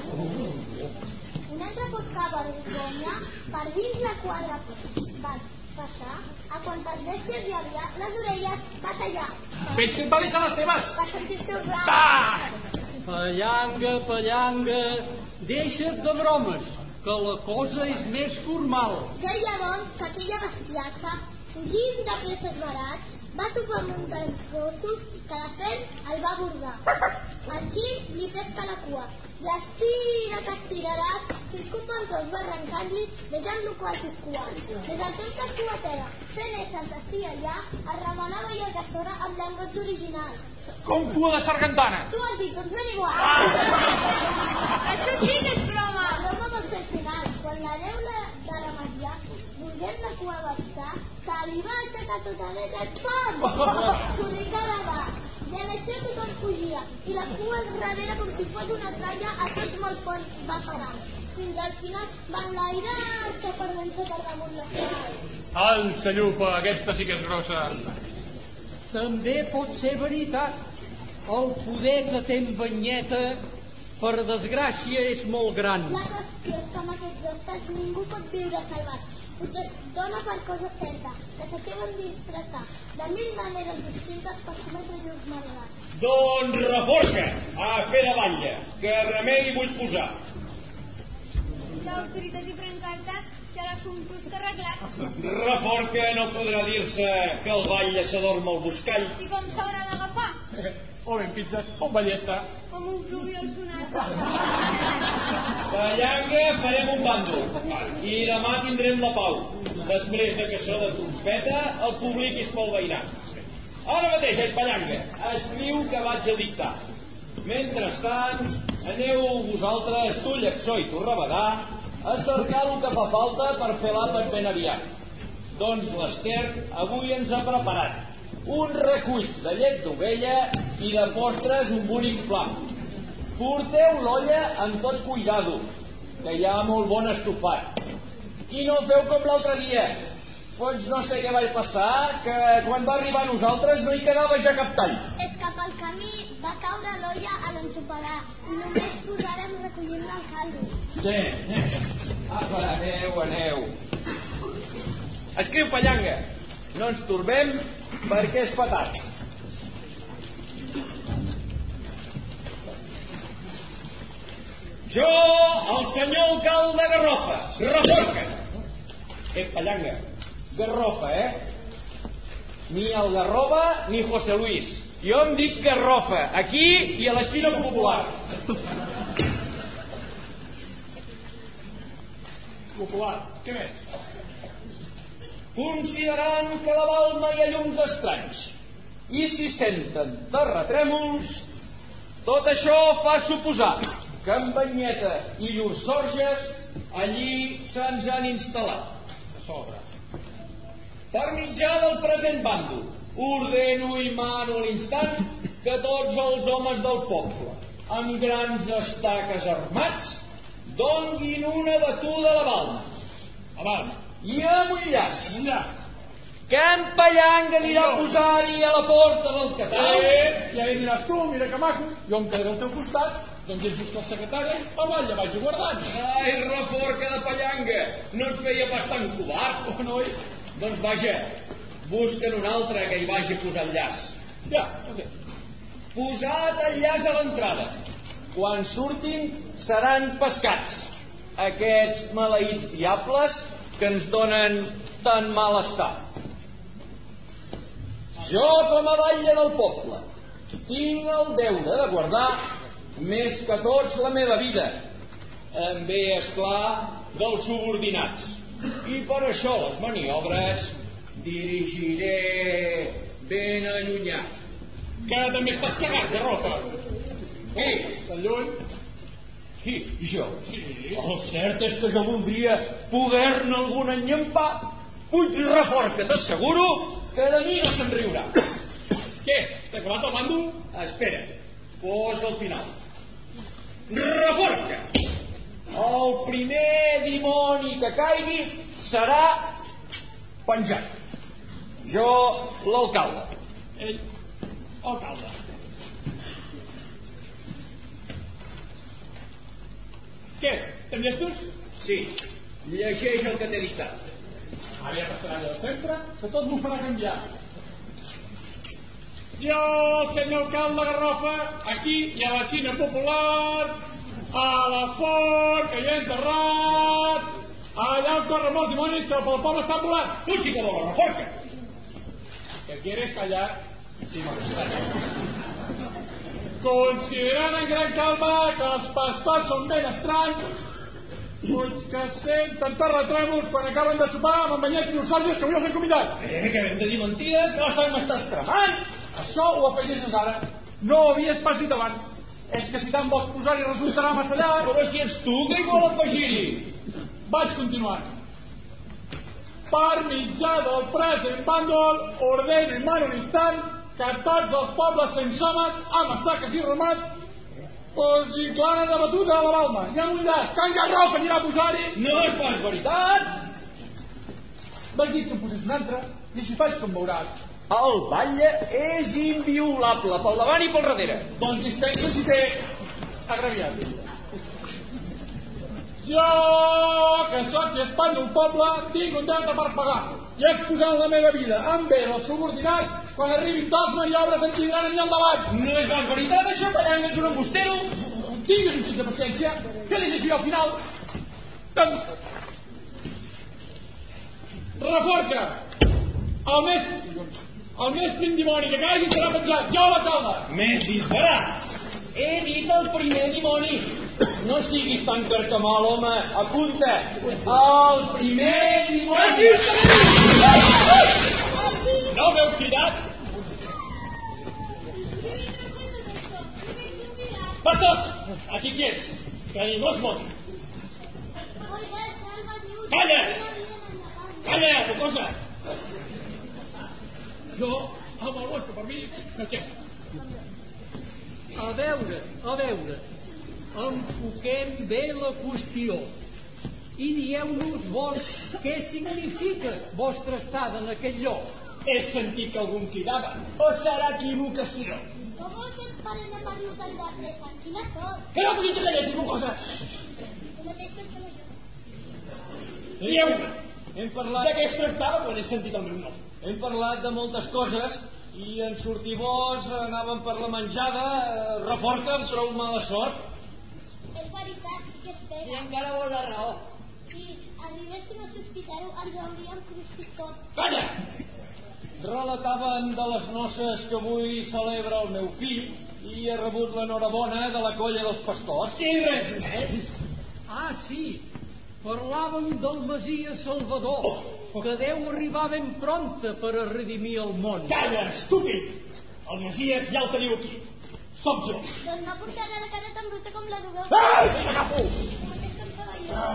Un altre poscava vergonya per dins la quadra va passar a quantes bèsties hi havia les orelles va tallar. Veig que et valen les teves. Va sentir-se un ram. Va! Pallanga, deixa't de bromes, que la cosa és més formal. Deia, doncs, que aquella bestiaca, fugint de pressa esbarat, va topar amb un dels gossos que de fet el va abordar. El xip li pesca la cua i estira que estiraràs fins que un ventós va arrencant-li deixant-lo quasi escuat. Des del temps que es cua a terra, fent ésser d'ací allà, es remenava i el castora amb llengots originals. Com cua de sargantana. Tu has dit, doncs ben igual. Això sí que és broma. La broma vol ser el final, quan l'hereu de la Maria, volguent la cua vexar, se li va aixecar tota l'eta i pam! Xurricada va. I en això tothom fugia, i la cua darrere com si fos una tralla a tots molt fons va parar. Fins al final van enlairar-se per vèncer per damunt la final. Alça, Llufa, aquesta sí que és grossa. També pot ser veritat. El poder que té en Banyeta, per desgràcia, és molt gran. La qüestió és que amb aquests hostes ningú pot viure salvat. Potser es dona per cosa certa, que se saben disfressar de 1000 maneres distintes per cometre llurs maldats. Doncs reforca, a fer de batlle, que remei vull posar. L'autoritat i pren carta que l'assumpte està arreglat. Reforca no podrà dir-se que el batlle s'adorm al buscall. I com s'haurà d'agafar? O ben pizzas, o ballesta. Com un fluviol sonat. Pallanga farem un bàndol i demà tindrem la pau. Després de que això de trompeta el publiquis pel veïnat. Ara mateix, Pallanga, escriu que vaig a dictar. Mentrestant, aneu vosaltres, tu, Llexó i tu, Rabadà, a cercar el que fa falta per fer l'àpat ben aviat. Doncs l'Ester avui ens ha preparat un recull de llet d'ovella i de postres un bonic pla. Porteu l'olla amb tot cuidado, que hi ha molt bon estofat. I no feu com l'altre dia. Doncs no sé què va passar, que quan va arribar a nosaltres no hi quedava ja cap tall. És que pel camí va caure l'olla a l'ensopegar i només posàrem recollint-la al caldo. Sí. Apa, aneu. Escriu, Pallanga. No ens torbem perquè és petat. Jo, el senyor alcalde Garrofa, reforca. Pallanga, Garrofa, Ni el Garroba ni José Luis. Jo em dic Garrofa, aquí i a la Xina Popular. Popular, què més? Considerant que a la Balma hi ha llums estranys i si senten terratrèmols, tot això fa suposar que en Banyeta i llurs sorges allí se'ns han instal·lat. A sobre. Per mitjà del present bàndol, ordeno i mano a l'instant que tots els homes del poble, amb grans estaques armats, donguin una batuda a la Balma. A Balma. I amb un llaç. Que en Pallanga anirà a posar-hi a la porta del Catal. Ja hi aniràs tu, mira que maco. Jo em quedaré al teu costat, doncs ells busca el secretari, avall ja vagi guardant. Ai, reforca de Pallanga, no et feia pas tan covard. Oh, noi. Doncs vaja, busquen un altre que hi vagi a posar el llaç. Ja sé. Posat el llaç a l'entrada. Quan surtin seran pescats. Aquests maleïts diables que ens donen tan mal estar. Jo, com a batlle del poble, tinc el deure de guardar més que tots la meva vida. Em ve, esclar, dels subordinats. I per això les maniobres dirigiré ben allunyat. Que també estàs cagat de ropa. Qui? Tan lluny. Qui? Jo? Sí. El cert és que jo voldria poder-ne algun enllampar. Puig Reforca, t'asseguro que de mi no se'n riurà. Què? T'ha acabat el bàndol? Espera, posa al final. Reforca! El primer dimoni que caigui serà penjat. Jo, l'alcalde. Ell, alcalde. Què? Te'n llestos? Sí, llegeix el que t'he dictat. Ara ja passarà allò de sempre, que tot m'ho farà canviar. Jo, senyor alcalde Garrofa, aquí hi ha la Xina popular, a la fort que hi ha enterrat, allà on corren molts dimonis que pel poble estan volant. Tu sí que vols la reforca. ¿Qué quieres callar? Sí, considerant en gran calma que els pastors són ben estranys, uns que senten terratrèmols quan acaben de sopar amb en Banyet i Nosaltres que avui els han convidat. Que hem de dir mentides, que la sang m'estàs cremant. Això ho afegeixes ara. No ho havies pas dit abans. És que si tant vols posar-hi resultarà massa llarg. Però si ets tu que hi vol afegir-hi. Vaig continuant. Per mitjà del present bàndol, ordeno i mano un instant que tots els pobles sense homes, amb estaques i ramats, posi clara de batuda a la balma. Ja m'ho diràs, Can Garrofa anirà a posar-hi. No és pas veritat. Vaig dir que en posés un altre, i així faig com veuràs. El batlle és inviolable pel davant i pel darrere. Doncs dispensa si té agraviat. Jo, que sóc i espatlla un poble, tinc un deute per pagar. I és posant la meva vida en bé del subordinat quan arribin tots maniobres en tindran a mi al davant. No és pas veritat això, Pallanga, ets un embustero. Tingues un xic de paciència, que li llegiré al final. Reforca, el més prim dimoni que caigui serà penjat, jo l'alcalde. Més disbarats. He dit el primer dimoni. No siguis tan carcamal, home. Apunta. El primer dimoni. No m'heu cridat? Pastors, aquí quiets, que ningú es mori. Calla! Calla, cosa! Jo, amb el vostre permís, m'aixeco. A veure, enfoquem bé la qüestió i dieu-nos vos què significa vostra estada en aquell lloc. He sentit que algun cridava, o serà equivocació? Com es parlen amb el local de pressa? Quina tot? Que no pugui que llegeixi una cosa! El mateix que jo. Dieu-me, hem parlat de què es tractava quan he sentit el meu nom. Hem parlat de moltes coses i en sortir vos anàvem per la menjada. Reforca, em trobo mala sort. És veritat, sí que es pega. I encara vol la raó. Si arribéssim a sospitar-ho, ens hauríem crustit tot. Calla! Relatàvem de les noces que avui celebra el meu fill i he rebut l'enhorabona de la colla dels pastors. I res més? Ah, sí, parlàvem del Messies Salvador, que deu arribar ben prompte per a redimir el món. Calla, estúpid! El Messies ja el teniu aquí. Soc jo. Doncs no portarà la cara tan bruta com la d'Hugo. Ai, t'agafo! El mateix que em feia jo.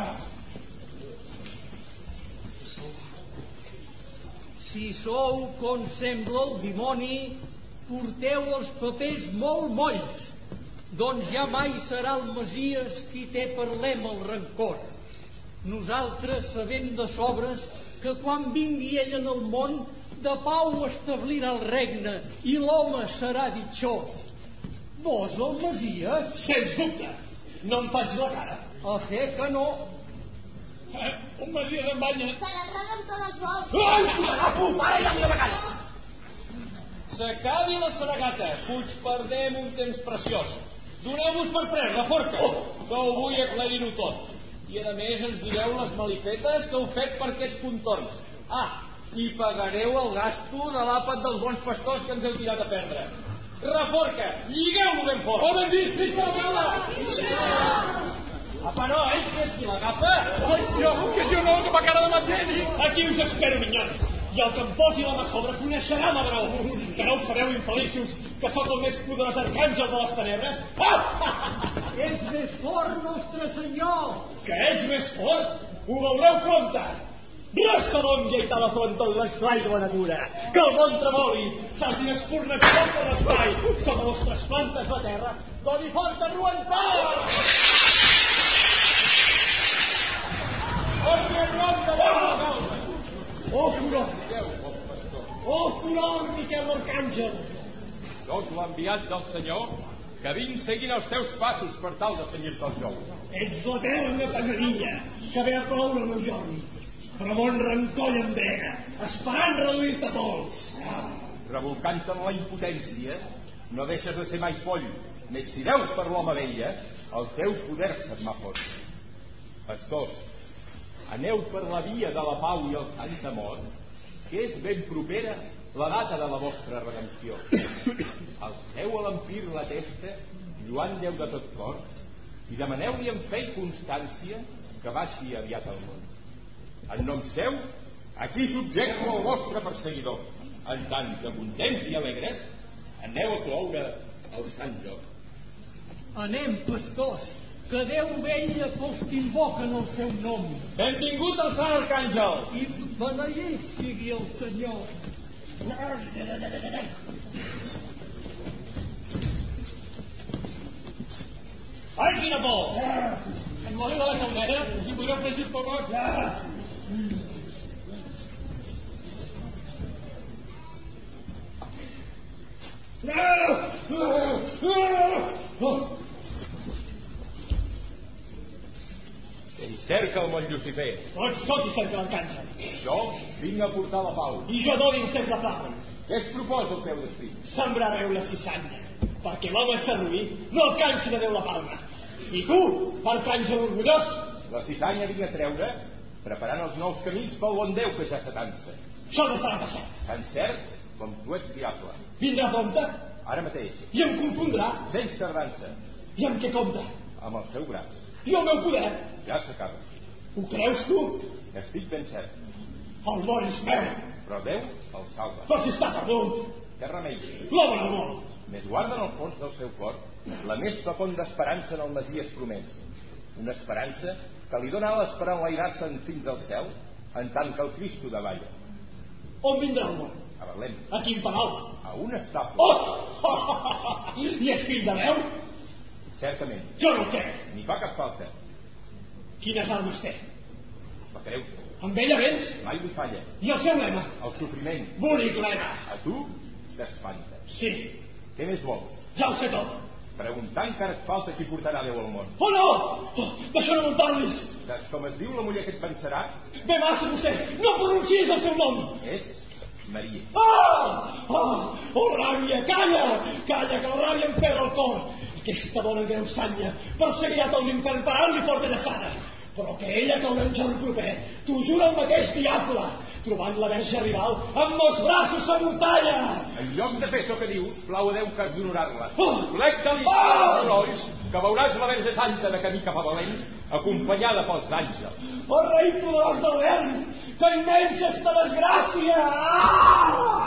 Si sou com sembla el dimoni, porteu els papers molt molls, doncs ja mai serà el Messies qui té per lema el rancor. Nosaltres sabem de sobres que quan vingui ell en el món, de pau establirà el regne i l'home serà ditxós. Vos el Messies? Sens dubte, no em faig la cara. A fer que no. Un Messies en banya. Se l'arrada amb tot els vols. Ai, t'agafo! Ara ja m'hi la cara! S'acabi la seragata. Puig perdem un temps preciós. Doneu-vos per pres, Reforca, que ho vull aclarir-ho tot. I a més ens direu les malifetes que heu fet per aquests contorns. Ah, i pagareu el gasto de l'àpat dels bons pastors que ens heu tirat a perdre. Reforca, lligueu-lo ben fort. Oh, ben dit, visca la taula! Apa, no, que és qui l'agafa? Ai, que jo no, que fa cara de materi. Aquí us espero, minyons. I el que em posi la mà sobre coneixerà l'Abró. Que no ho sabeu, infeliços, que sóc el més poderós arcàngel de les tenebres? És més fort, Nostre Senyor! Que és més fort? Ho veureu prompte! Ressalonga i telefon tot l'esclar de la natura, que el món tremoli, saltin espurnes i tot l'espai, sota vostres plantes la terra, doni forta ruentada! Ordi el nom de la calma! Oh, furor! Oh, furor, Miquel l'Arcàngel! Sóc l'enviat del Senyor, que vinc seguint els teus passos per tal de cenyir-te el jou. Ets l'eterna pesadilla que ve a cloure el meu jorn, però bon rancor i embrega, esperant reduir-te a pols. Revolcant-te en la impotència, no deixes de ser mai poll, més si deu per l'home vella, el teu poder se't m'ha fot. Pastors, aneu per la via de la pau i el sant amor, que és ben propera la data de la vostra redempció. Alceu a l'empir la testa, lluant Déu de tot cor, i demaneu-li amb fe i constància que baixi aviat al món. En nom seu, aquí subjecto el vostre perseguidor. En tant que contents i alegres, aneu a cloure el sant joc. Anem, pastors, que Déu vella pels que invoquen el seu nom. Benvingut al Sant Arcàngel! I beneït sigui el Senyor. Ai, quina por! En mori de la caldera, si podreu fer així poc. Ell cerca el món Llucifer. Doncs sóc i cerca l'Arcàngel. Jo vinc a portar la pau. I jo dono incés la plata. Què es proposa el teu destí? Sembrareu la cissanya, perquè l'home serruí no alcanci de Déu la palma. I tu, Arcàngel orgullós, La cissanya vinc a treure, preparant els nous camins pel bon Déu que ja s'atansa. això no serà passat. Tan cert com tu ets diable. Vindrà prompte Ara mateix, i em confondrà. sense tardança, I amb què compta? amb el seu braç. I el meu poder? Ja s'acaba. Ho creus tu? Estic ben cert. El món és meu, Però Déu el salva. però si està perdut. Què remei? L'home del món. Més guarda en el fons del seu cor la més fecunda esperança en el Messies promès. Una esperança que li dona ales per enlairar-se'n fins al cel, en tant que el Cristo davalla. On vindrà el món? A Betlem, A quin palau? a un estable. Oh! I és fill de Déu? Certament, Jo no ho crec. ni fa cap falta. Quines armes té? La creu Amb ella vens? mai li falla. I el seu lema? El sofriment, Bonic lema. a tu, t'espanta. Sí, Què més vols? ja ho sé tot. Preguntar encara et falta qui portarà Déu al món. Oh no! Oh, d'això no me'n parlis. Saps com es diu la muller que et pensarà? Bé massa, vostè. No pronunciïs el seu nom. És Maria. Oh, ràbia, calla! Calla, que la ràbia em ferra el cor. Aquesta dona en greu sanya perseguirà tot l'infern parant-li forta llaçada. Però que ella caurà un jorn proper, t'ho jura el mateix diable, trobant la verge rival amb els braços a muntanya. En lloc de fer això que dius, plau a Déu que has d'honorar-la. Oh! Plec-te-li els ulls, que veuràs la verge santa de camí cap a Belén, acompanyada pels àngels. Oh, rei poderós del vern, que immensa esta desgràcia! Ah!